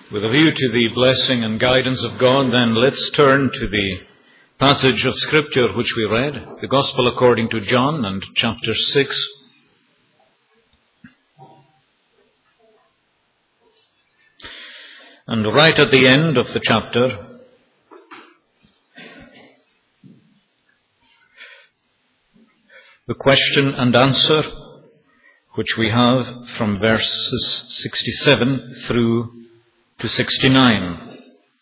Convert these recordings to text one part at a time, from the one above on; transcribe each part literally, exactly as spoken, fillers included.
With a view to the blessing and guidance of God, then let's turn to the passage of Scripture which we read, the Gospel according to John and chapter six. And right at the end of the chapter, the question and answer, which we have from verses sixty-seven through to sixty-nine.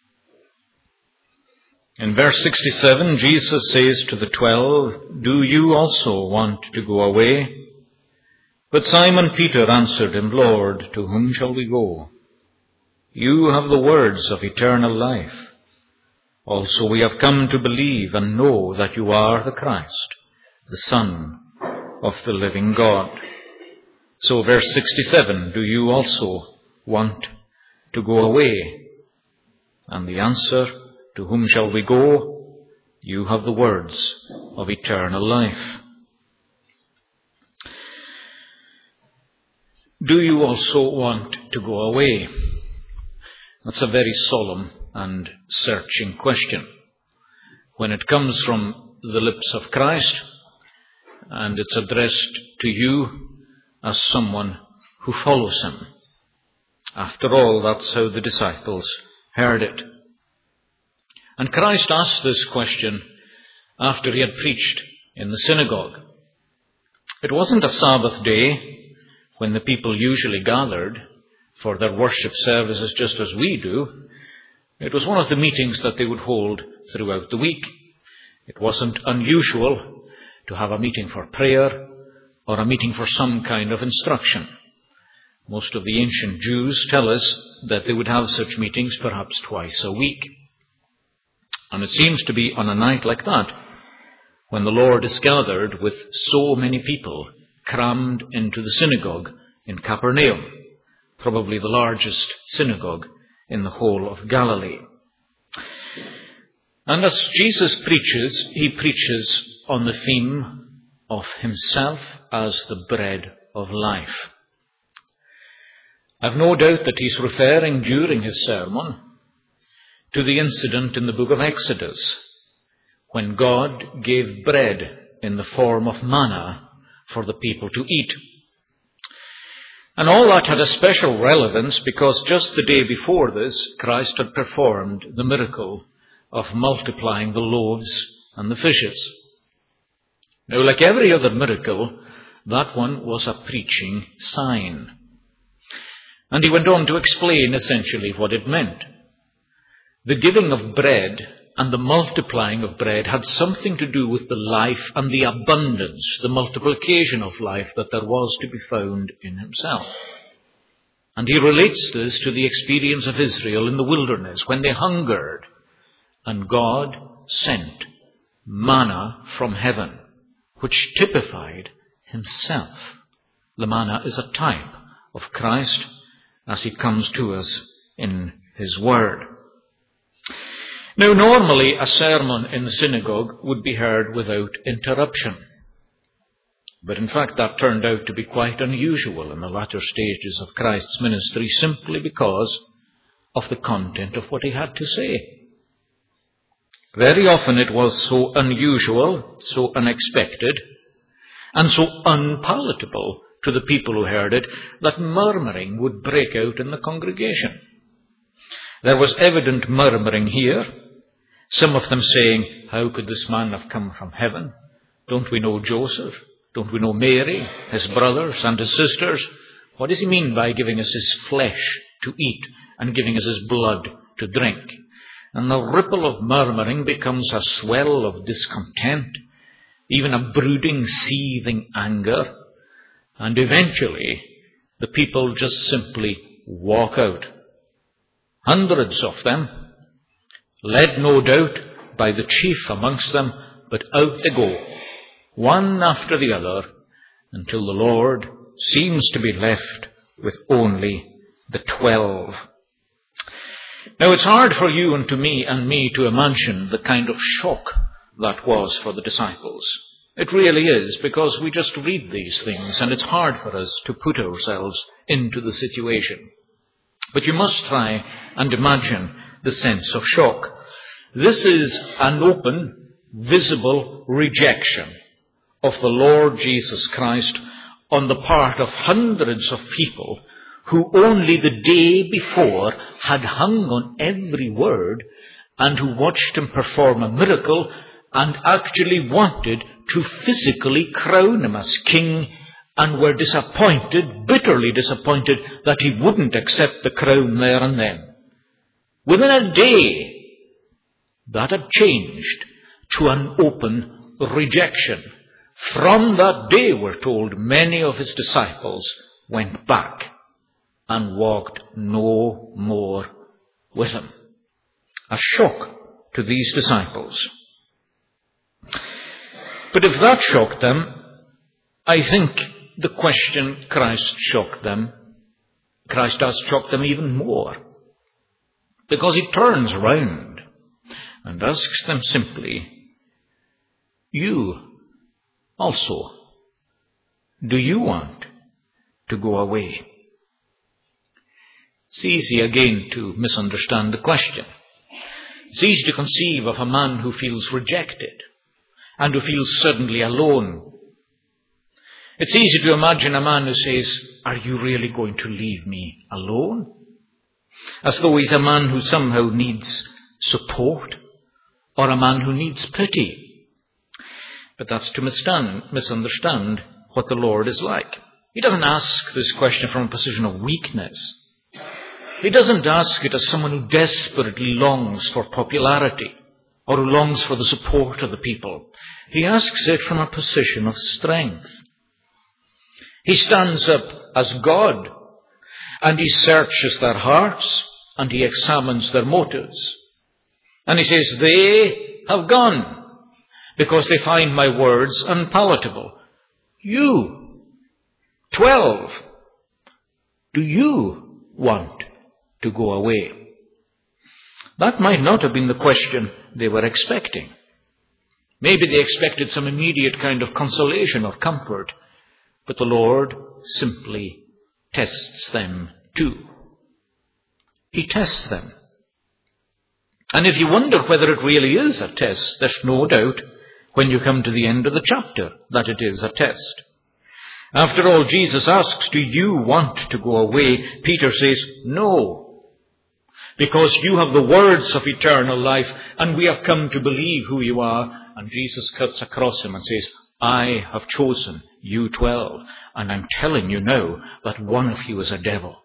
In verse sixty-seven, Jesus says to the twelve, "Do you also want to go away?" But Simon Peter answered him, "Lord, to whom shall we go? You have the words of eternal life. Also we have come to believe and know that you are the Christ, the Son of the living God." So verse sixty-seven, do you also want to go away? And the answer, to whom shall we go? You have the words of eternal life. Do you also want to go away? That's a very solemn and searching question. When it comes from the lips of Christ, and it's addressed to you as someone who follows him. After all, that's how the disciples heard it. And Christ asked this question after he had preached in the synagogue. It wasn't a Sabbath day when the people usually gathered for their worship services just as we do. It was one of the meetings that they would hold throughout the week. It wasn't unusual to have a meeting for prayer or a meeting for some kind of instruction. Most of the ancient Jews tell us that they would have such meetings perhaps twice a week. And it seems to be on a night like that, when the Lord is gathered with so many people crammed into the synagogue in Capernaum, probably the largest synagogue in the whole of Galilee. And as Jesus preaches, he preaches on the theme of himself as the bread of life. I've no doubt that he's referring during his sermon to the incident in the book of Exodus, when God gave bread in the form of manna for the people to eat. And all that had a special relevance because just the day before this, Christ had performed the miracle of multiplying the loaves and the fishes. Now, like every other miracle, that one was a preaching sign. And he went on to explain essentially what it meant. The giving of bread and the multiplying of bread had something to do with the life and the abundance, the multiplication of life that there was to be found in himself. And he relates this to the experience of Israel in the wilderness when they hungered and God sent manna from heaven, which typified himself. The manna is a type of Christ as he comes to us in his word. Now, normally a sermon in the synagogue would be heard without interruption. But in fact, that turned out to be quite unusual in the latter stages of Christ's ministry, simply because of the content of what he had to say. Very often it was so unusual, so unexpected, and so unpalatable to the people who heard it, that murmuring would break out in the congregation. There was evident murmuring here, some of them saying, "How could this man have come from heaven? Don't we know Joseph? Don't we know Mary, his brothers and his sisters? What does he mean by giving us his flesh to eat and giving us his blood to drink?" And the ripple of murmuring becomes a swell of discontent, even a brooding, seething anger. And eventually, the people just simply walk out. Hundreds of them, led no doubt by the chief amongst them, but out they go, one after the other, until the Lord seems to be left with only the twelve. Now, it's hard for you and to me and me to imagine the kind of shock that was for the disciples. It really is, because we just read these things and it's hard for us to put ourselves into the situation. But you must try and imagine the sense of shock. This is an open, visible rejection of the Lord Jesus Christ on the part of hundreds of people who only the day before had hung on every word and who watched him perform a miracle and actually wanted to physically crown him as king, and were disappointed, bitterly disappointed, that he wouldn't accept the crown there and then. Within a day, that had changed to an open rejection. From that day, we're told, many of his disciples went back and walked no more with him. A shock to these disciples. But if that shocked them, I think the question Christ shocked them, Christ does shock them even more. Because he turns around and asks them simply, you also, do you want to go away? It's easy again to misunderstand the question. It's easy to conceive of a man who feels rejected and who feels suddenly alone. It's easy to imagine a man who says, are you really going to leave me alone? As though he's a man who somehow needs support or a man who needs pity. But that's to misunderstand what the Lord is like. He doesn't ask this question from a position of weakness. He doesn't ask it as someone who desperately longs for popularity or who longs for the support of the people. He asks it from a position of strength. He stands up as God, and he searches their hearts, and he examines their motives. And he says, they have gone, because they find my words unpalatable. You, twelve, do you want to go away? That might not have been the question they were expecting. Maybe they expected some immediate kind of consolation or comfort. But the Lord simply tests them too. He tests them. And if you wonder whether it really is a test, there's no doubt when you come to the end of the chapter that it is a test. After all, Jesus asks, do you want to go away? Peter says, no. Because you have the words of eternal life, and we have come to believe who you are. And Jesus cuts across him and says, I have chosen you twelve, and I'm telling you now that one of you is a devil.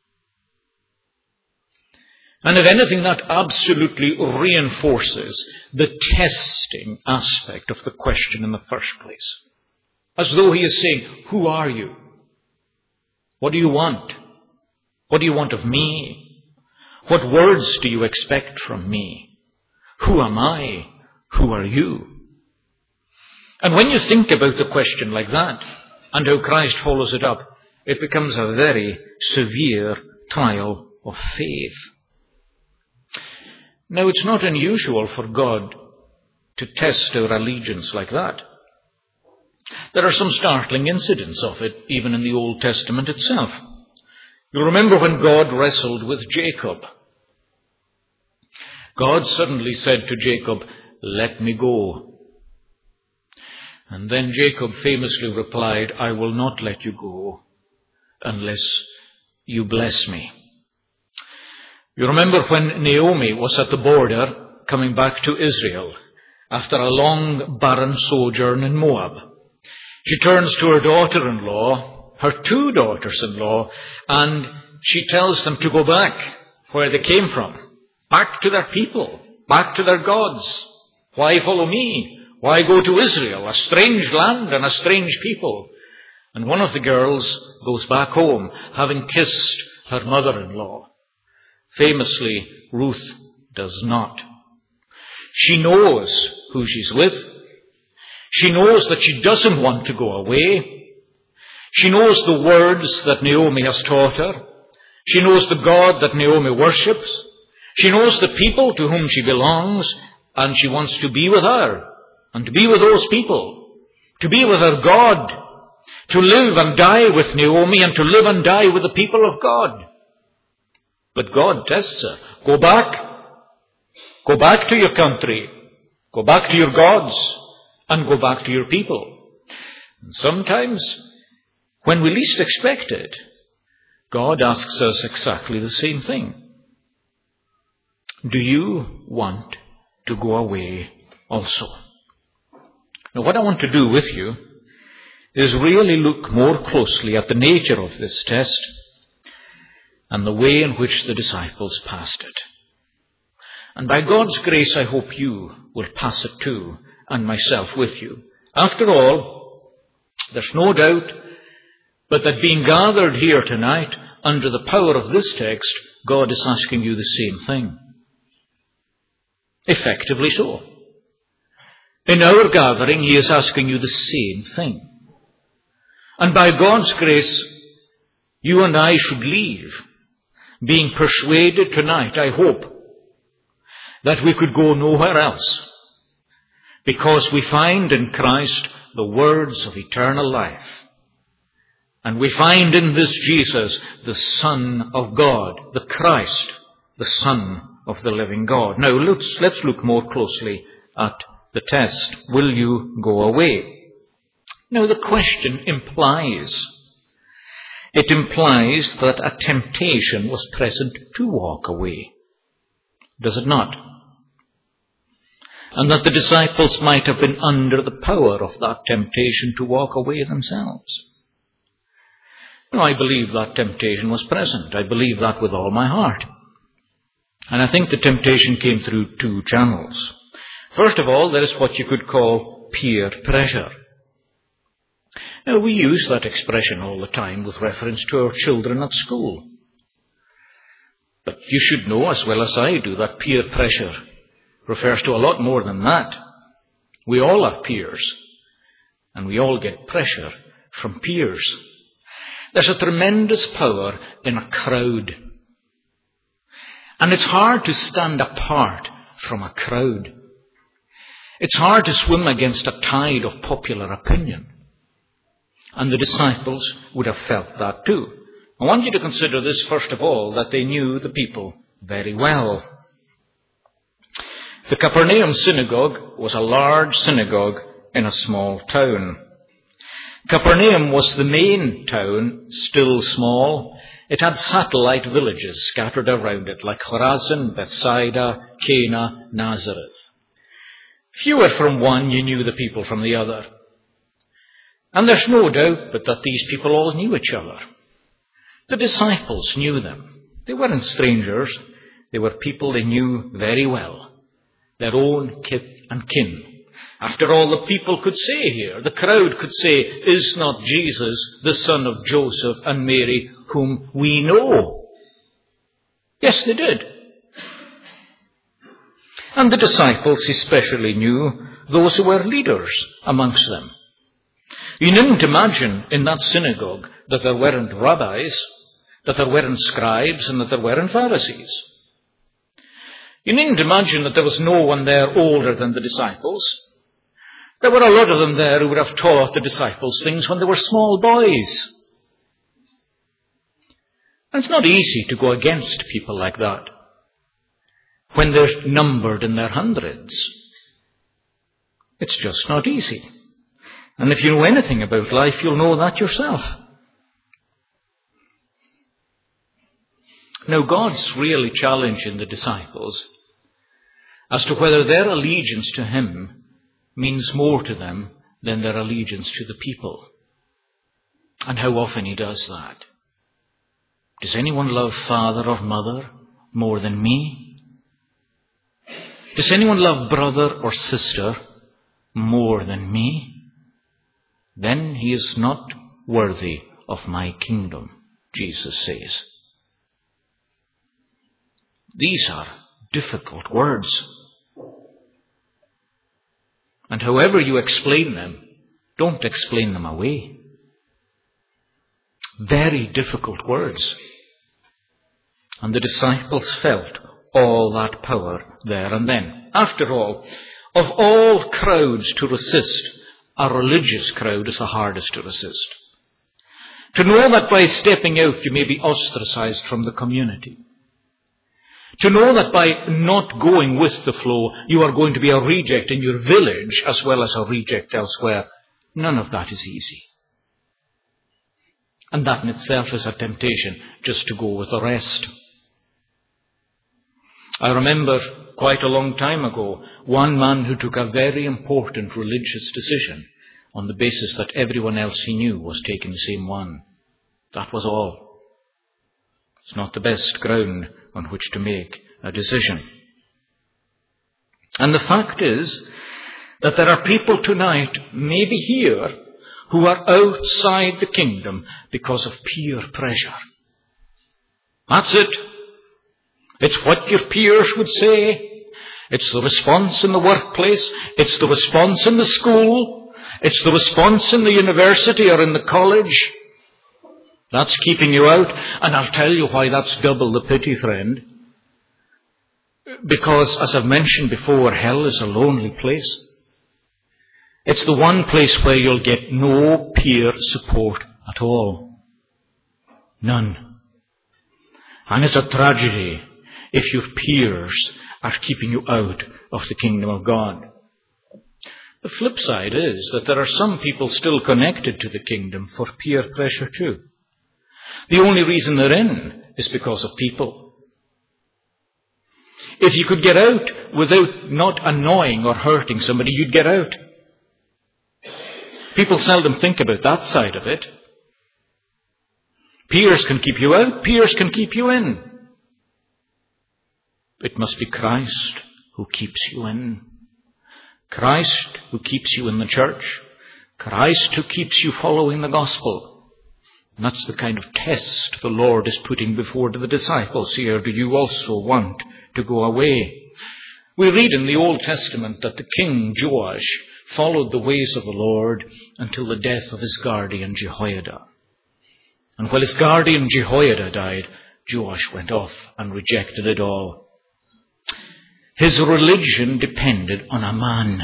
And if anything, that absolutely reinforces the testing aspect of the question in the first place. As though he is saying, who are you? What do you want? What do you want of me? What words do you expect from me? Who am I? Who are you? And when you think about the question like that, and how Christ follows it up, it becomes a very severe trial of faith. Now, it's not unusual for God to test our allegiance like that. There are some startling incidents of it, even in the Old Testament itself. You remember when God wrestled with Jacob. God suddenly said to Jacob, let me go. And then Jacob famously replied, I will not let you go unless you bless me. You remember when Naomi was at the border coming back to Israel after a long barren sojourn in Moab. She turns to her daughter-in-law, her two daughters-in-law, and she tells them to go back where they came from, back to their people, back to their gods. Why follow me? Why go to Israel, a strange land and a strange people? And one of the girls goes back home, having kissed her mother-in-law. Famously, Ruth does not. She knows who she's with. She knows that she doesn't want to go away. She knows the words that Naomi has taught her. She knows the God that Naomi worships. She knows the people to whom she belongs, and she wants to be with her. And to be with those people, to be with her God, to live and die with Naomi, and to live and die with the people of God. But God tests her. Go back. Go back to your country. Go back to your gods. And go back to your people. And sometimes, when we least expect it, God asks us exactly the same thing. Do you want to go away also? Now, what I want to do with you is really look more closely at the nature of this test and the way in which the disciples passed it. And by God's grace, I hope you will pass it too, and myself with you. After all, there's no doubt but that being gathered here tonight under the power of this text, God is asking you the same thing. Effectively so. In our gathering, He is asking you the same thing. And by God's grace, you and I should leave, being persuaded tonight, I hope, that we could go nowhere else, because we find in Christ the words of eternal life. And we find in this Jesus the Son of God, the Christ, the Son of the living God. Now let's, let's look more closely at the test. Will you go away? Now the question implies, it implies that a temptation was present to walk away. Does it not? And that the disciples might have been under the power of that temptation to walk away themselves. Now, I believe that temptation was present. I believe that with all my heart. And I think the temptation came through two channels. First of all, there is what you could call peer pressure. Now, we use that expression all the time with reference to our children at school. But you should know as well as I do that peer pressure refers to a lot more than that. We all have peers, and we all get pressure from peers. There's a tremendous power in a crowd. And it's hard to stand apart from a crowd. It's hard to swim against a tide of popular opinion. And the disciples would have felt that too. I want you to consider this, first of all, that they knew the people very well. The Capernaum synagogue was a large synagogue in a small town. Capernaum was the main town, still small. It had satellite villages scattered around it, like Chorazin, Bethsaida, Cana, Nazareth. If you were from one, you knew the people from the other. And there's no doubt but that these people all knew each other. The disciples knew them. They weren't strangers. They were people they knew very well. Their own kith and kin. After all, the people could say here, the crowd could say, is not Jesus the son of Joseph and Mary, whom we know? Yes, they did. And the disciples especially knew those who were leaders amongst them. You needn't imagine in that synagogue that there weren't rabbis, that there weren't scribes, and that there weren't Pharisees. You needn't imagine that there was no one there older than the disciples. There were a lot of them there who would have taught the disciples things when they were small boys. And it's not easy to go against people like that when they're numbered in their hundreds. It's just not easy. And if you know anything about life, you'll know that yourself. Now, God's really challenging the disciples as to whether their allegiance to Him means more to them than their allegiance to the people. And how often He does that. Does anyone love father or mother more than me? Does anyone love brother or sister more than me? Then he is not worthy of my kingdom, Jesus says. These are difficult words. And however you explain them, don't explain them away. Very difficult words. And the disciples felt all that power there and then. After all, of all crowds to resist, a religious crowd is the hardest to resist. To know that by stepping out you may be ostracized from the community. To know that by not going with the flow, you are going to be a reject in your village as well as a reject elsewhere. None of that is easy. And that in itself is a temptation, just to go with the rest. I remember quite a long time ago, one man who took a very important religious decision on the basis that everyone else he knew was taking the same one. That was all. It's not the best ground on which to make a decision. And the fact is that there are people tonight, maybe here, who are outside the kingdom because of peer pressure. That's it. It's what your peers would say. It's the response in the workplace. It's the response in the school. It's the response in the university or in the college. That's keeping you out. And I'll tell you why that's double the pity, friend. Because, as I've mentioned before, hell is a lonely place. It's the one place where you'll get no peer support at all. None. And it's a tragedy if your peers are keeping you out of the kingdom of God. The flip side is that there are some people still connected to the kingdom for peer pressure too. The only reason they're in is because of people. If you could get out without not annoying or hurting somebody, you'd get out. People seldom think about that side of it. Peers can keep you out, peers can keep you in. It must be Christ who keeps you in. Christ who keeps you in the church. Christ who keeps you following the gospel. And that's the kind of test the Lord is putting before the disciples here. Do you also want to go away? We read in the Old Testament that the king Joash followed the ways of the Lord until the death of his guardian Jehoiada. And while his guardian Jehoiada died, Joash went off and rejected it all. His religion depended on a man,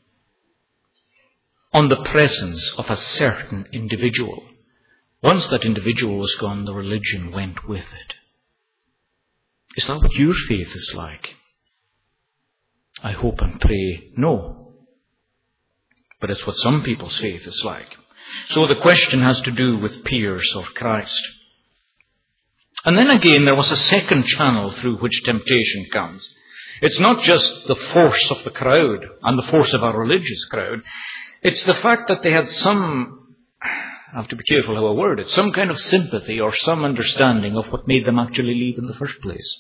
on the presence of a certain individual. Once that individual was gone, the religion went with it. Is that what your faith is like? I hope and pray no. But it's what some people's faith is like. So the question has to do with peers or Christ. And then again, there was a second channel through which temptation comes. It's not just the force of the crowd and the force of our religious crowd. It's the fact that they had some, I have to be careful how I word it, some kind of sympathy or some understanding of what made them actually leave in the first place.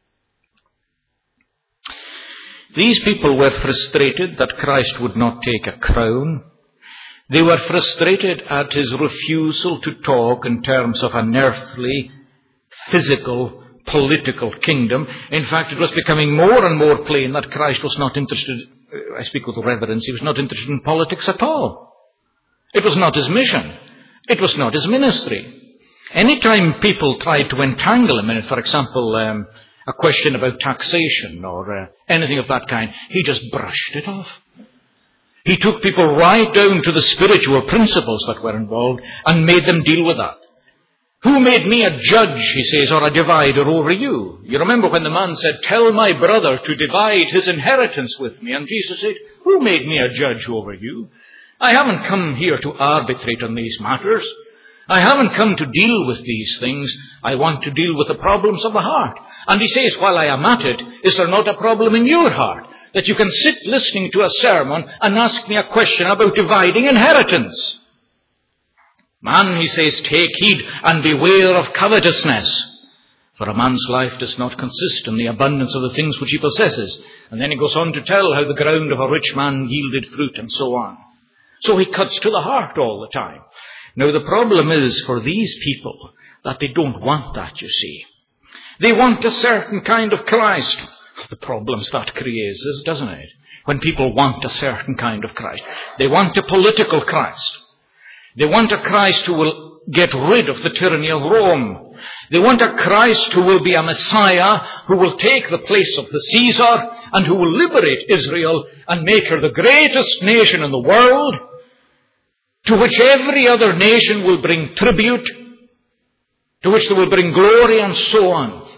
These people were frustrated that Christ would not take a crown. They were frustrated at his refusal to talk in terms of an earthly, physical, political kingdom. In fact, it was becoming more and more plain that Christ was not interested, I speak with reverence, he was not interested in politics at all. It was not his mission. It was not his ministry. Anytime people tried to entangle him in it, for example, um, a question about taxation or uh, anything of that kind, he just brushed it off. He took people right down to the spiritual principles that were involved and made them deal with that. Who made me a judge, he says, or a divider over you? You remember when the man said, tell my brother to divide his inheritance with me. And Jesus said, who made me a judge over you? I haven't come here to arbitrate on these matters. I haven't come to deal with these things. I want to deal with the problems of the heart. And he says, while I am at it, is there not a problem in your heart? That you can sit listening to a sermon and ask me a question about dividing inheritance. Man, he says, take heed and beware of covetousness. For a man's life does not consist in the abundance of the things which he possesses. And then he goes on to tell how the ground of a rich man yielded fruit and so on. So he cuts to the heart all the time. Now the problem is for these people that they don't want that, you see. They want a certain kind of Christ. The problems that creates is, doesn't it? When people want a certain kind of Christ. They want a political Christ. They want a Christ who will get rid of the tyranny of Rome. They want a Christ who will be a Messiah, who will take the place of the Caesar, and who will liberate Israel and make her the greatest nation in the world, to which every other nation will bring tribute, to which they will bring glory and so on.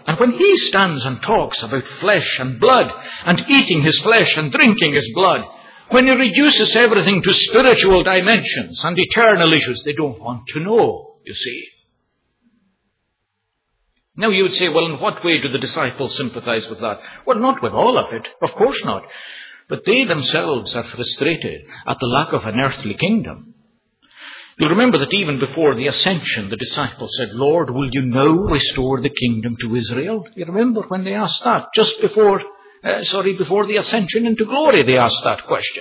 And when he stands and talks about flesh and blood, and eating his flesh and drinking his blood, when he reduces everything to spiritual dimensions and eternal issues, they don't want to know, you see. Now you would say, well, in what way do the disciples sympathize with that? Well, not with all of it, of course not. But they themselves are frustrated at the lack of an earthly kingdom. You'll remember that even before the ascension, the disciples said, Lord, will you now restore the kingdom to Israel? You remember when they asked that? Just before, uh, sorry, before the ascension into glory, they asked that question.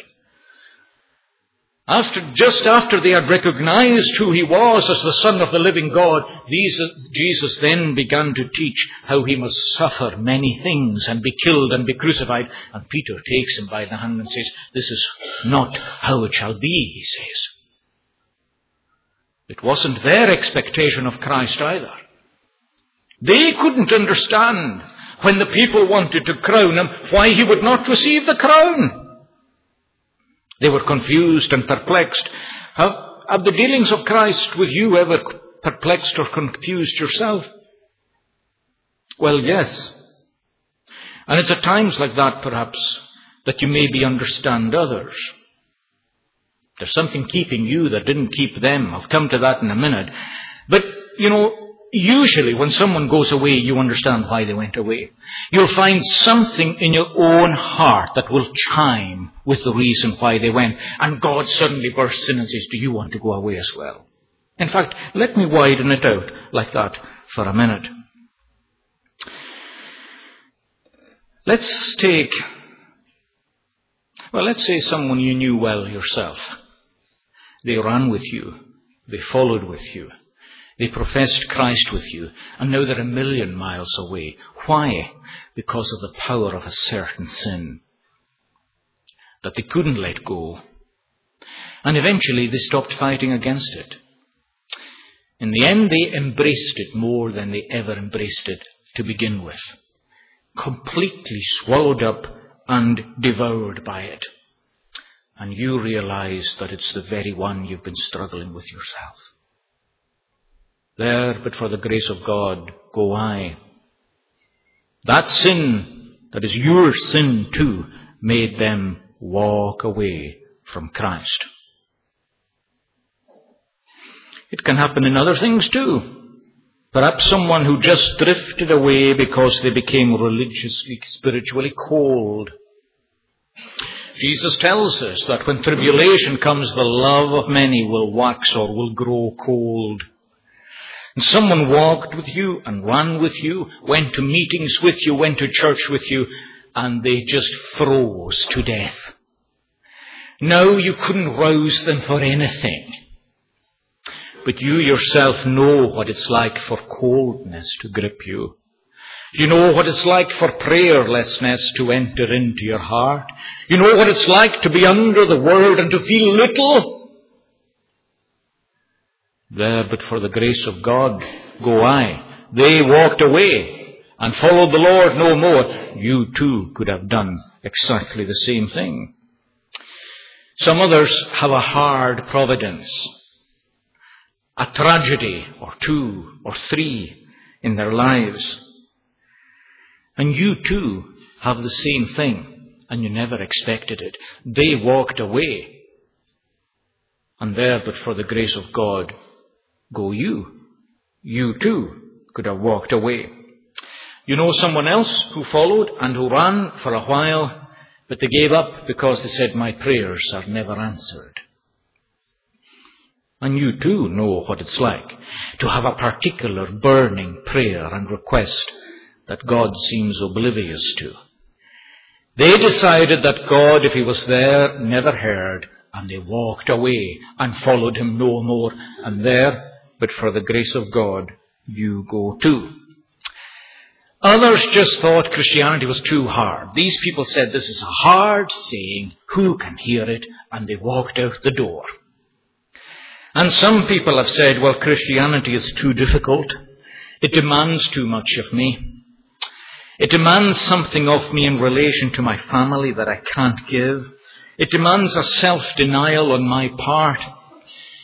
After, just after they had recognized who he was as the Son of the living God, these, Jesus then began to teach how he must suffer many things and be killed and be crucified. And Peter takes him by the hand and says, this is not how it shall be, he says. It wasn't their expectation of Christ either. They couldn't understand when the people wanted to crown him why he would not receive the crown. They were confused and perplexed. Have, have the dealings of Christ with you ever perplexed or confused yourself? Well, yes. And it's at times like that, perhaps, that you maybe understand others. There's something keeping you that didn't keep them. I'll come to that in a minute. But, you know, usually when someone goes away, you understand why they went away. You'll find something in your own heart that will chime with the reason why they went. And God suddenly bursts in and says, do you want to go away as well? In fact, let me widen it out like that for a minute. Let's take, well, let's say someone you knew well yourself. They ran with you. They followed with you. They professed Christ with you, and now they're a million miles away. Why? Because of the power of a certain sin that they couldn't let go. And eventually they stopped fighting against it. In the end, they embraced it more than they ever embraced it to begin with. Completely swallowed up and devoured by it. And you realize that it's the very one you've been struggling with yourself. There, but for the grace of God, go I. That sin, that is your sin too, made them walk away from Christ. It can happen in other things too. Perhaps someone who just drifted away because they became religiously, spiritually cold. Jesus tells us that when tribulation comes, the love of many will wax or will grow cold. And someone walked with you and ran with you, went to meetings with you, went to church with you, and they just froze to death. Now you couldn't rouse them for anything. But you yourself know what it's like for coldness to grip you. You know what it's like for prayerlessness to enter into your heart. You know what it's like to be under the Word and to feel little. There, but for the grace of God, go I. They walked away and followed the Lord no more. You too could have done exactly the same thing. Some others have a hard providence, a tragedy or two or three in their lives. And you too have the same thing, and you never expected it. They walked away. And there, but for the grace of God, go you. You too could have walked away. You know someone else who followed and who ran for a while, but they gave up because they said, my prayers are never answered. And you too know what it's like to have a particular burning prayer and request that God seems oblivious to. They decided that God, if he was there, never heard, and they walked away and followed him no more. And there, but for the grace of God, you go too. Others just thought Christianity was too hard. These people said, this is a hard saying, who can hear it? And they walked out the door. And some people have said, well, Christianity is too difficult. It demands too much of me. It demands something of me in relation to my family that I can't give. It demands a self-denial on my part.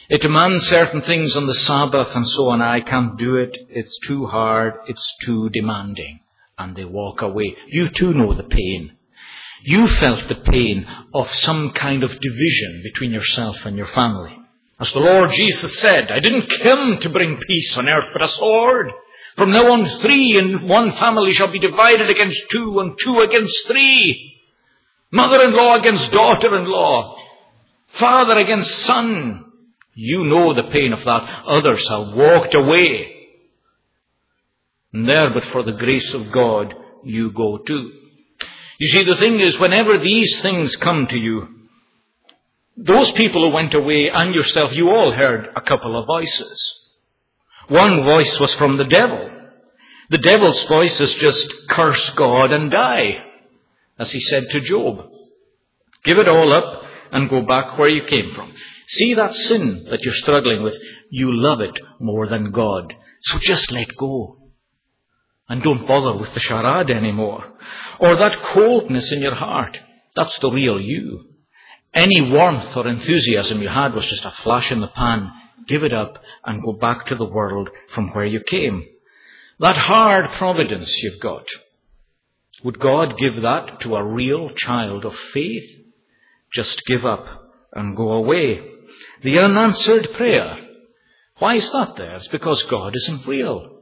It demands certain things on the Sabbath and so on. I can't do it. It's too hard. It's too demanding. And they walk away. You too know the pain. You felt the pain of some kind of division between yourself and your family. As the Lord Jesus said, I didn't come to bring peace on earth, but a sword. From now on, three in one family shall be divided against two, and two against three. Mother-in-law against daughter-in-law. Father against son. You know the pain of that. Others have walked away. And there, but for the grace of God, you go too. You see, the thing is, whenever these things come to you, those people who went away and yourself, you all heard a couple of voices. One voice was from the devil. The devil's voice is just curse God and die, as he said to Job. Give it all up and go back where you came from. See that sin that you're struggling with, you love it more than God. So just let go. And don't bother with the charade anymore. Or that coldness in your heart. That's the real you. Any warmth or enthusiasm you had was just a flash in the pan. Give it up and go back to the world from where you came. That hard providence you've got. Would God give that to a real child of faith? Just give up and go away. The unanswered prayer. Why is that there? It's because God isn't real.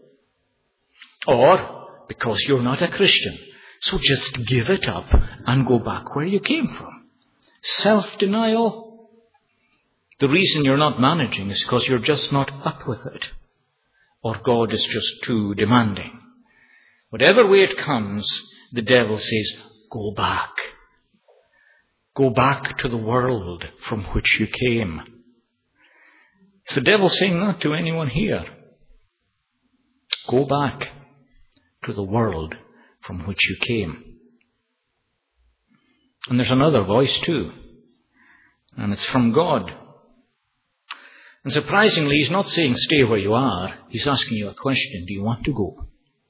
Or because you're not a Christian. So just give it up and go back where you came from. Self-denial. The reason you're not managing is because you're just not up with it. Or God is just too demanding. Whatever way it comes, the devil says, go back. Go back to the world from which you came. Is the devil saying that to anyone here? Go back to the world from which you came. And there's another voice too. And it's from God. And surprisingly, he's not saying stay where you are. He's asking you a question. Do you want to go?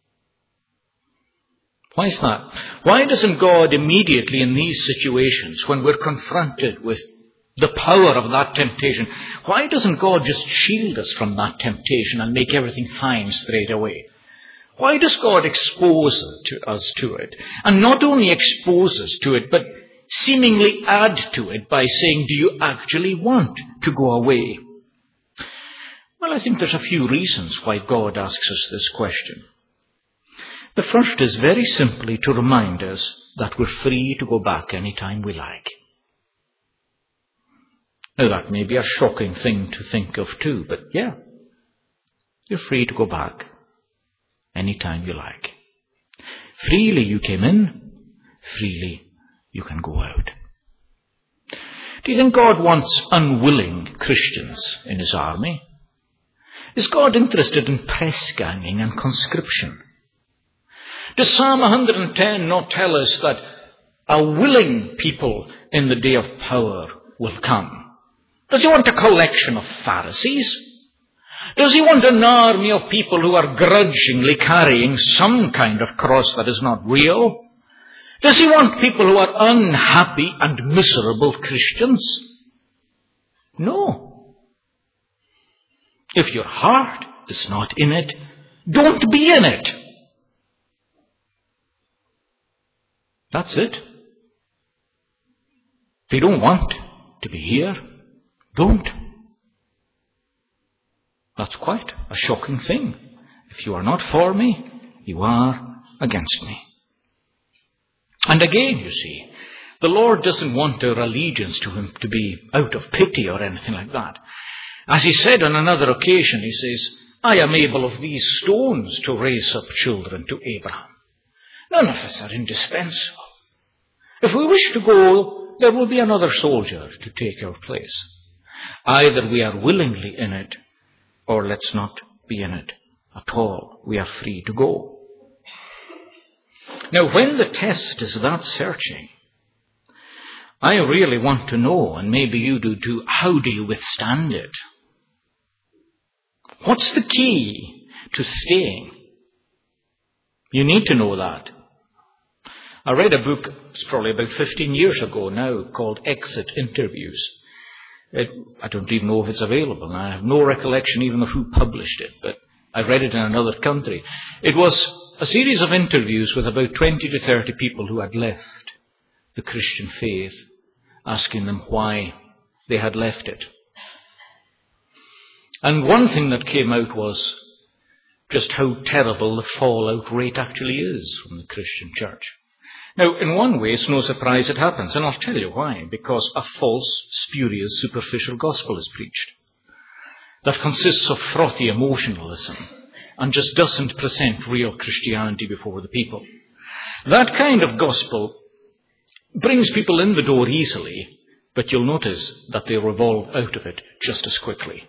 Why is that? Why doesn't God immediately in these situations, when we're confronted with the power of that temptation, why doesn't God just shield us from that temptation and make everything fine straight away? Why does God expose us to it? And not only expose us to it, but seemingly add to it by saying, do you actually want to go away? Well, I think there's a few reasons why God asks us this question. The first is very simply to remind us that we're free to go back anytime we like. Now, that may be a shocking thing to think of too, but yeah, you're free to go back anytime you like. Freely you came in, freely you can go out. Do you think God wants unwilling Christians in his army? Is God interested in press ganging and conscription? Does Psalm one hundred ten not tell us that a willing people in the day of power will come? Does he want a collection of Pharisees? Does he want an army of people who are grudgingly carrying some kind of cross that is not real? Does he want people who are unhappy and miserable Christians? No. If your heart is not in it, don't be in it. That's it. If you don't want to be here, don't. That's quite a shocking thing. If you are not for me, you are against me. And again, you see, the Lord doesn't want our allegiance to him to be out of pity or anything like that. As he said on another occasion, he says, I am able of these stones to raise up children to Abraham. None of us are indispensable. If we wish to go, there will be another soldier to take our place. Either we are willingly in it, or let's not be in it at all. We are free to go. Now, when the test is that searching, I really want to know, and maybe you do too, how do you withstand it? What's the key to staying? You need to know that. I read a book, it's probably about fifteen years ago now, called Exit Interviews. It, I don't even know if it's available. I have no recollection even of who published it, but I read it in another country. It was a series of interviews with about twenty to thirty people who had left the Christian faith, asking them why they had left it. And one thing that came out was just how terrible the fallout rate actually is from the Christian church. Now, in one way, it's no surprise it happens, and I'll tell you why. Because a false, spurious, superficial gospel is preached that consists of frothy emotionalism and just doesn't present real Christianity before the people. That kind of gospel brings people in the door easily, but you'll notice that they revolve out of it just as quickly.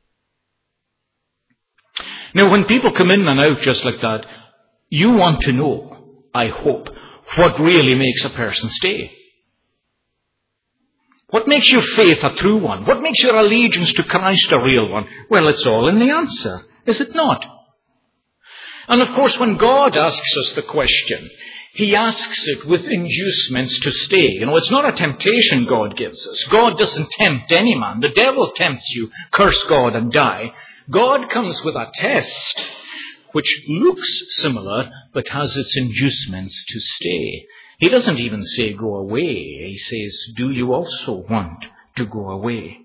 Now, when people come in and out just like that, you want to know, I hope, what really makes a person stay. What makes your faith a true one? What makes your allegiance to Christ a real one? Well, it's all in the answer, is it not? And of course, when God asks us the question, He asks it with inducements to stay. You know, it's not a temptation God gives us. God doesn't tempt any man. The devil tempts you, curse God and die. God comes with a test which looks similar but has its inducements to stay. He doesn't even say go away. He says, do you also want to go away?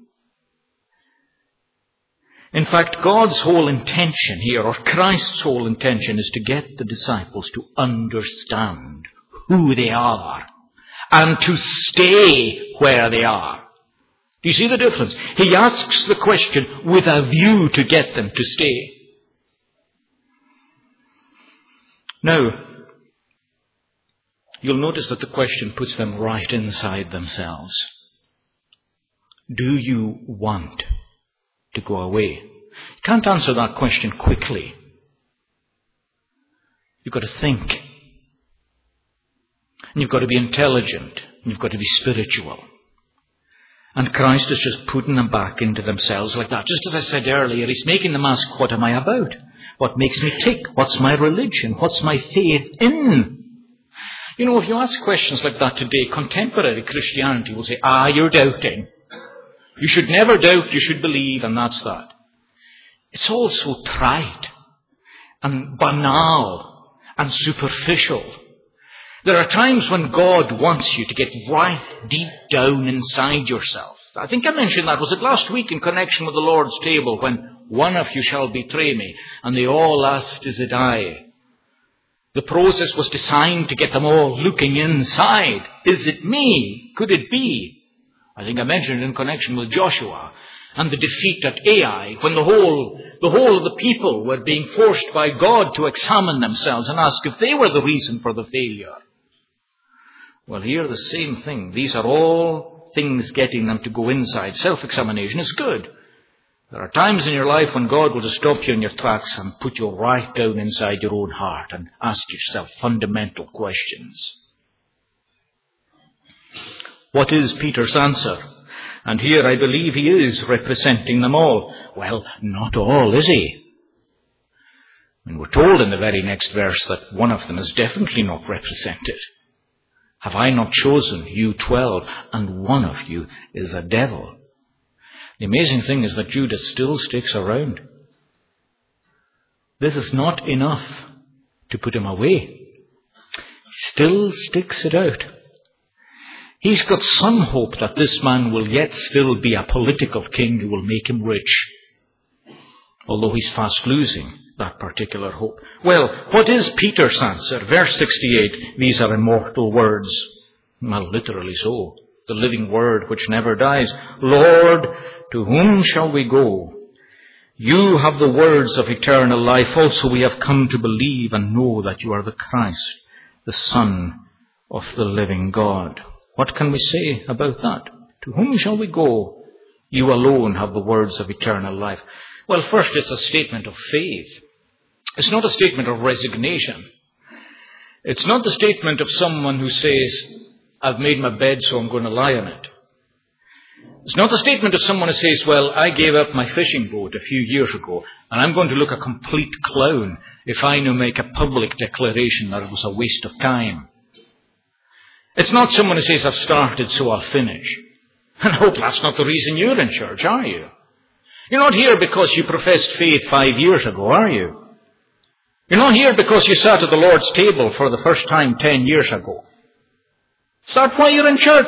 In fact, God's whole intention here, or Christ's whole intention, is to get the disciples to understand who they are and to stay where they are. Do you see the difference? He asks the question with a view to get them to stay. Now, you'll notice that the question puts them right inside themselves. Do you want to go away? You can't answer that question quickly. You've got to think. And you've got to be intelligent. And you've got to be spiritual. And Christ is just putting them back into themselves like that. Just as I said earlier, He's making them ask, what am I about? What makes me tick? What's my religion? What's my faith in? You know, if you ask questions like that today, contemporary Christianity will say, ah, you're doubting. You should never doubt, you should believe, and that's that. It's all so trite and banal and superficial. There are times when God wants you to get right deep down inside yourself. I think I mentioned that. Was it last week in connection with the Lord's table when one of you shall betray me? And they all asked, is it I? The process was designed to get them all looking inside. Is it me? Could it be? I think I mentioned it in connection with Joshua and the defeat at Ai, when the whole, the whole of the people were being forced by God to examine themselves and ask if they were the reason for the failure. Well, here the same thing. These are all things getting them to go inside. Self-examination is good. There are times in your life when God will just stop you in your tracks and put you right down inside your own heart and ask yourself fundamental questions. What is Peter's answer? And here I believe he is representing them all. Well, not all, is he? And we're told in the very next verse that one of them is definitely not represented. Have I not chosen you twelve, and one of you is a devil? The amazing thing is that Judas still sticks around. This is not enough to put him away. He still sticks it out. He's got some hope that this man will yet still be a political king who will make him rich. Although he's fast losing that particular hope. Well, what is Peter's answer? Verse sixty-eight, these are immortal words. Well, literally so. The living word which never dies. Lord, to whom shall we go? You have the words of eternal life. Also we have come to believe and know that you are the Christ, the Son of the living God. What can we say about that? To whom shall we go? You alone have the words of eternal life. Well, first, it's a statement of faith. It's not a statement of resignation. It's not the statement of someone who says, I've made my bed, so I'm going to lie on it. It's not the statement of someone who says, well, I gave up my fishing boat a few years ago, and I'm going to look a complete clown if I now make a public declaration that it was a waste of time. It's not someone who says, I've started, so I'll finish. And I hope that's not the reason you're in church, are you? You're not here because you professed faith five years ago, are you? You're not here because you sat at the Lord's table for the first time ten years ago. Is that why you're in church?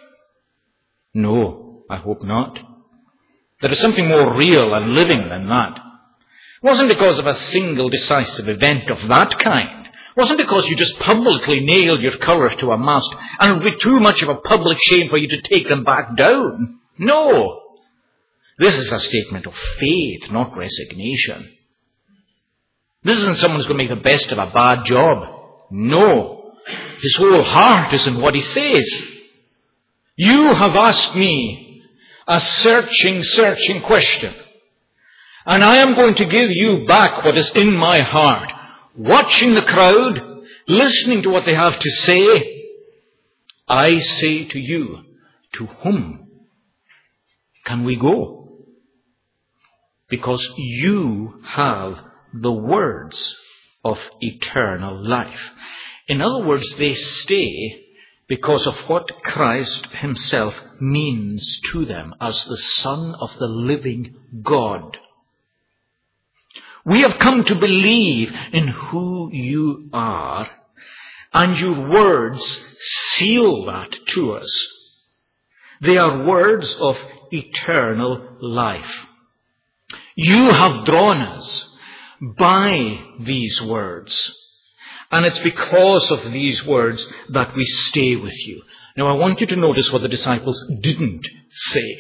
No, I hope not. There is something more real and living than that. It wasn't because of a single decisive event of that kind. It wasn't because you just publicly nailed your colours to a mast and it would be too much of a public shame for you to take them back down. No. This is a statement of faith, not resignation. This isn't someone who's going to make the best of a bad job. No. His whole heart is in what he says. You have asked me a searching, searching question. And I am going to give you back what is in my heart. Watching the crowd, listening to what they have to say, I say to you, to whom can we go? Because you have the words of eternal life. In other words, they stay because of what Christ himself means to them as the Son of the living God. We have come to believe in who you are, and your words seal that to us. They are words of eternal life. You have drawn us by these words. And it's because of these words that we stay with you. Now I want you to notice what the disciples didn't say.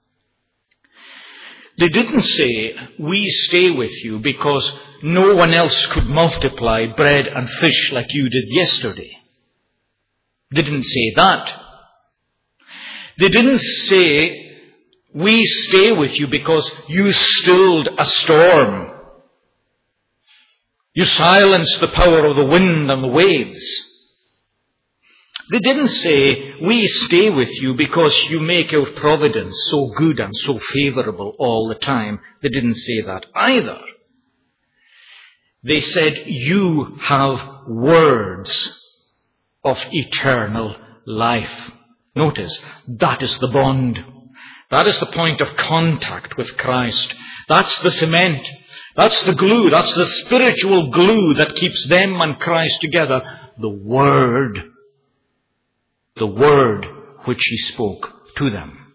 They didn't say, we stay with you because no one else could multiply bread and fish like you did yesterday. They didn't say that. They didn't say, we stay with you because you stilled a storm. You silenced the power of the wind and the waves. They didn't say, we stay with you because you make our providence so good and so favorable all the time. They didn't say that either. They said, you have words of eternal life. Notice, that is the bond. That is the point of contact with Christ. That's the cement. That's the glue. That's the spiritual glue that keeps them and Christ together. The Word. The Word which He spoke to them.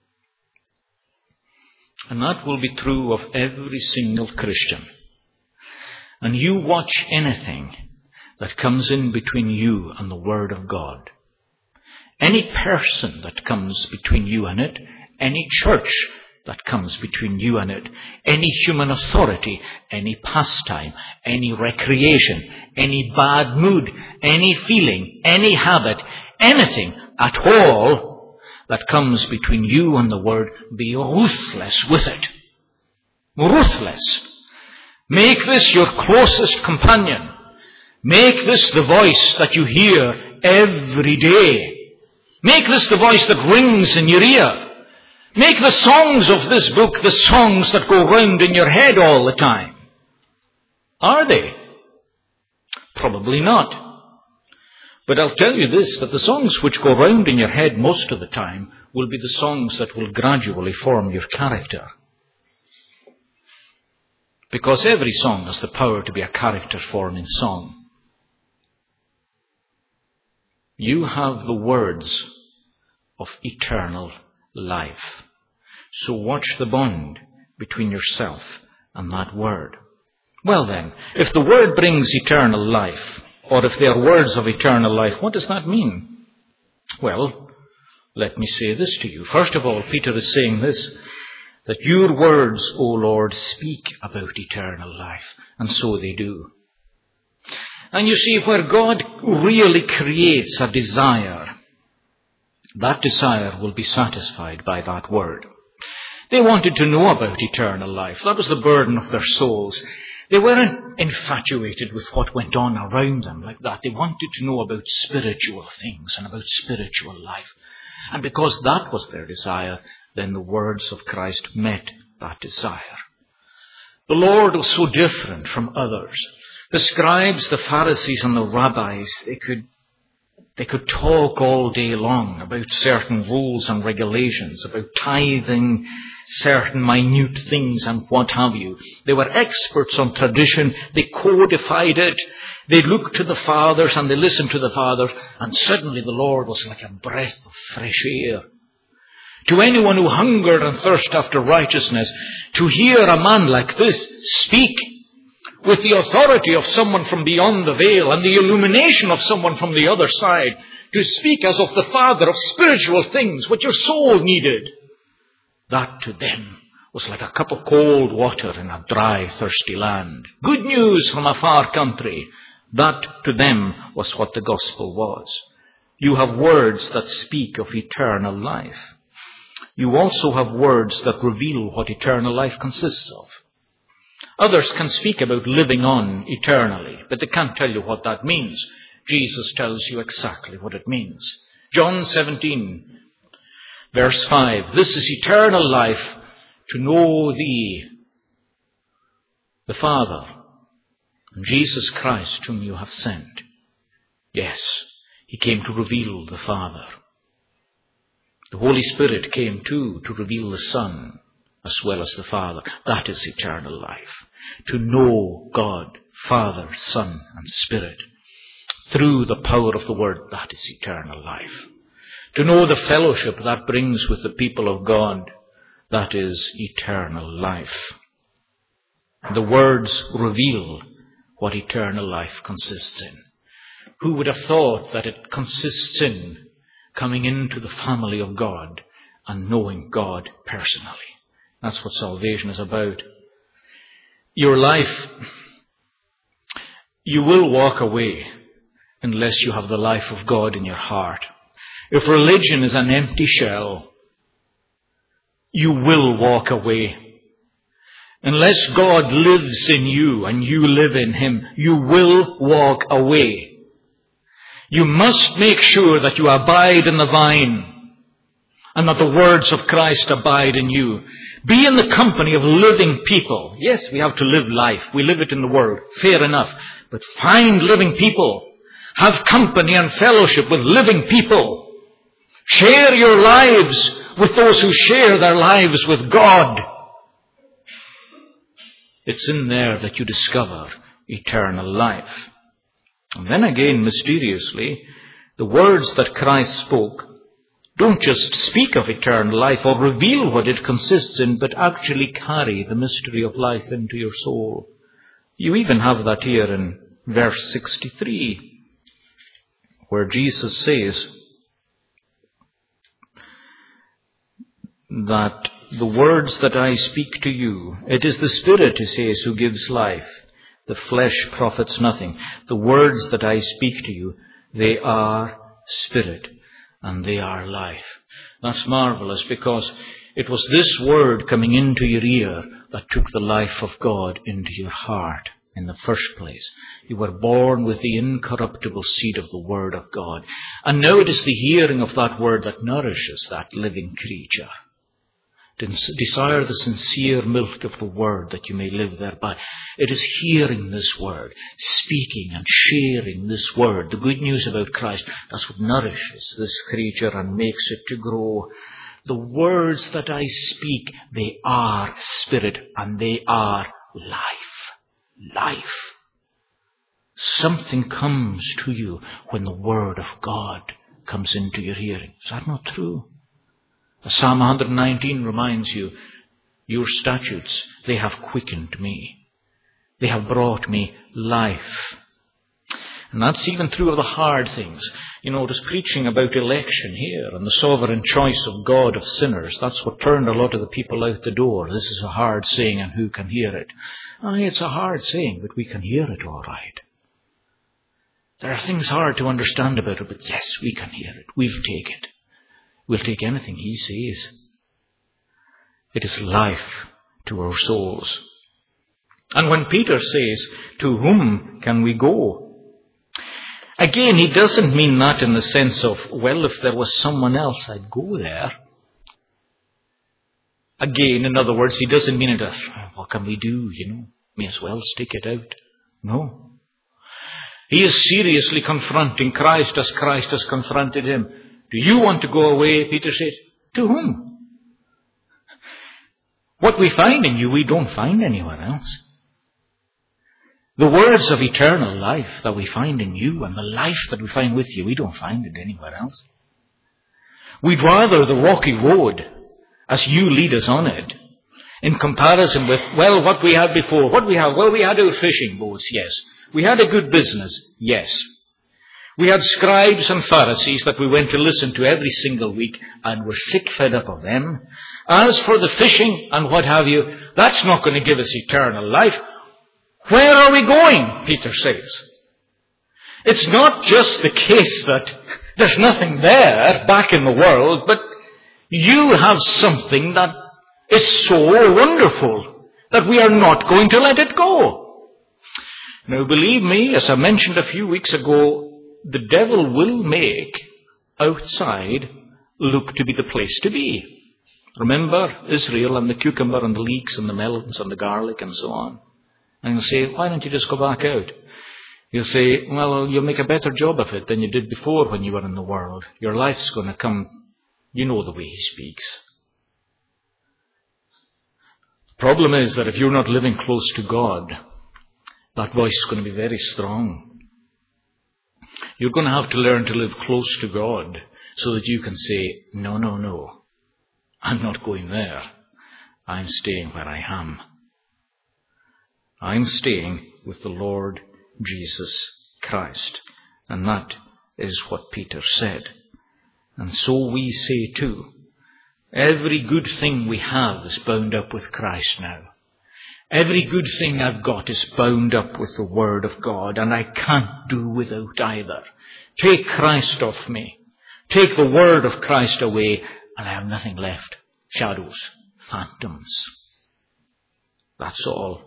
And that will be true of every single Christian. And you watch anything that comes in between you and the Word of God. Any person that comes between you and it, any church that comes between you and it, any human authority, any pastime, any recreation, any bad mood, any feeling, any habit, anything at all that comes between you and the Word, be ruthless with it. Ruthless. Make this your closest companion. Make this the voice that you hear every day. Make this the voice that rings in your ear. Make the songs of this book the songs that go round in your head all the time. Are they? Probably not. But I'll tell you this, that the songs which go round in your head most of the time will be the songs that will gradually form your character. Because every song has the power to be a character-forming song. You have the words of eternal life. So watch the bond between yourself and that Word. Well then, if the Word brings eternal life, or if they are words of eternal life, what does that mean? Well, let me say this to you. First of all, Peter is saying this, that your words, O Lord, speak about eternal life. And so they do. And you see, where God really creates a desire, that desire will be satisfied by that Word. They wanted to know about eternal life. That was the burden of their souls. They weren't infatuated with what went on around them like that. They wanted to know about spiritual things and about spiritual life. And because that was their desire, then the words of Christ met that desire. The Lord was so different from others. The scribes, the Pharisees, and the rabbis, they could They could talk all day long about certain rules and regulations, about tithing, certain minute things and what have you. They were experts on tradition. They codified it. They looked to the fathers and they listened to the fathers, and suddenly the Lord was like a breath of fresh air. To anyone who hungered and thirsted after righteousness, to hear a man like this speak with the authority of someone from beyond the veil and the illumination of someone from the other side, to speak as of the Father of spiritual things, what your soul needed, that to them was like a cup of cold water in a dry, thirsty land. Good news from a far country. That to them was what the gospel was. You have words that speak of eternal life. You also have words that reveal what eternal life consists of. Others can speak about living on eternally, but they can't tell you what that means. Jesus tells you exactly what it means. John seventeen, verse five. This is eternal life, to know thee, the Father, and Jesus Christ, whom you have sent. Yes, he came to reveal the Father. The Holy Spirit came too to reveal the Son as well as the Father. That is eternal life. To know God, Father, Son, and Spirit through the power of the Word, that is eternal life. To know the fellowship that brings with the people of God, that is eternal life. The words reveal what eternal life consists in. Who would have thought that it consists in coming into the family of God and knowing God personally? That's what salvation is about. Your life, you will walk away unless you have the life of God in your heart. If religion is an empty shell, you will walk away. Unless God lives in you and you live in Him, you will walk away. You must make sure that you abide in the vine and that the words of Christ abide in you. Be in the company of living people. Yes, we have to live life. We live it in the world. Fair enough. But find living people. Have company and fellowship with living people. Share your lives with those who share their lives with God. It's in there that you discover eternal life. And then again, mysteriously, the words that Christ spoke don't just speak of eternal life or reveal what it consists in, but actually carry the mystery of life into your soul. You even have that here in verse sixty-three, where Jesus says that the words that I speak to you, it is the Spirit, he says, who gives life. The flesh profits nothing. The words that I speak to you, they are spirit and they are life. That's marvelous, because it was this word coming into your ear that took the life of God into your heart in the first place. You were born with the incorruptible seed of the Word of God. And now it is the hearing of that word that nourishes that living creature. Desire the sincere milk of the Word that you may live thereby. It is hearing this Word, speaking and sharing this Word, the good news about Christ. That's what nourishes this creature and makes it to grow. The words that I speak, they are spirit and they are life. Life. Something comes to you when the Word of God comes into your hearing. Is that not true? Psalm one nineteen reminds you, your statutes, they have quickened me. They have brought me life. And that's even true of the hard things. You know, it is preaching about election here and the sovereign choice of God of sinners. That's what turned a lot of the people out the door. This is a hard saying, and who can hear it? Aye, it's a hard saying, but we can hear it all right. There are things hard to understand about it, but yes, we can hear it. We'll take it. We'll take anything he says. It is life to our souls. And when Peter says, to whom can we go? Again, he doesn't mean that in the sense of, well, if there was someone else, I'd go there. Again, in other words, he doesn't mean it as, what can we do, you know? May as well stick it out. No. He is seriously confronting Christ as Christ has confronted him. Do you want to go away? Peter said. To whom? What we find in you, we don't find anywhere else. The words of eternal life that we find in you and the life that we find with you, we don't find it anywhere else. We'd rather the rocky road as you lead us on it in comparison with, well, what we had before. What we have? Well, we had our fishing boats, yes. We had a good business, yes. We had scribes and Pharisees that we went to listen to every single week and were sick fed up of them. As for the fishing and what have you, that's not going to give us eternal life. Where are we going? Peter says. It's not just the case that there's nothing there back in the world, but you have something that is so wonderful that we are not going to let it go. Now, believe me, as I mentioned a few weeks ago, the devil will make outside look to be the place to be. Remember Israel and the cucumber and the leeks and the melons and the garlic and so on. And he'll say, why don't you just go back out? He'll say, well, you'll make a better job of it than you did before when you were in the world. Your life's going to come. You know the way he speaks. The problem is that if you're not living close to God, that voice is going to be very strong. You're going to have to learn to live close to God so that you can say, no, no, no, I'm not going there. I'm staying where I am. I'm staying with the Lord Jesus Christ. And that is what Peter said. And so we say too, every good thing we have is bound up with Christ now. Every good thing I've got is bound up with the Word of God, and I can't do without either. Take Christ off me. Take the Word of Christ away, and I have nothing left. Shadows, phantoms. That's all.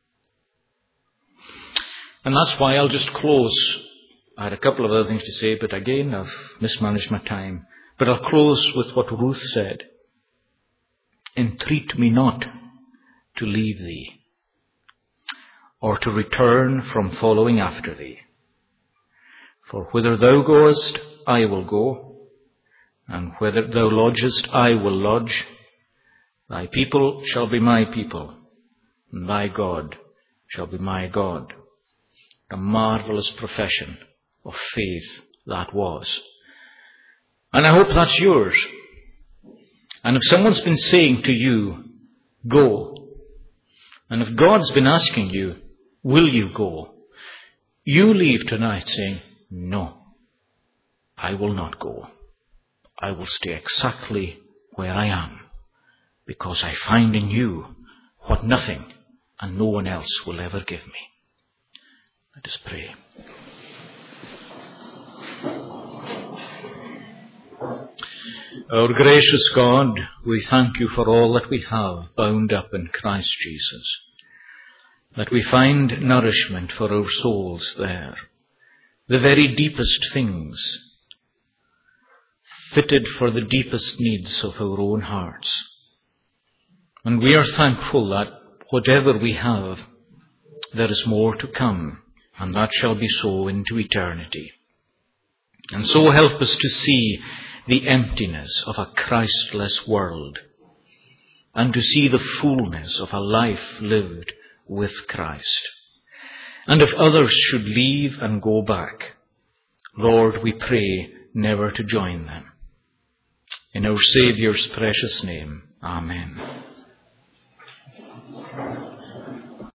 And that's why I'll just close. I had a couple of other things to say, but again, I've mismanaged my time. But I'll close with what Ruth said. Entreat me not to leave thee, or to return from following after thee. For whither thou goest, I will go, and whither thou lodgest, I will lodge. Thy people shall be my people, and thy God shall be my God. A marvelous profession of faith that was. And I hope that's yours. And if someone's been saying to you, go, and if God's been asking you, will you go? You leave tonight saying, no, I will not go. I will stay exactly where I am, because I find in you what nothing and no one else will ever give me. Let us pray. Our gracious God, we thank you for all that we have bound up in Christ Jesus, that we find nourishment for our souls there, the very deepest things, fitted for the deepest needs of our own hearts. And we are thankful that whatever we have, there is more to come, and that shall be so into eternity. And so help us to see the emptiness of a Christless world, and to see the fullness of a life lived with Christ. And if others should leave and go back, Lord, we pray never to join them. In our Saviour's precious name, Amen.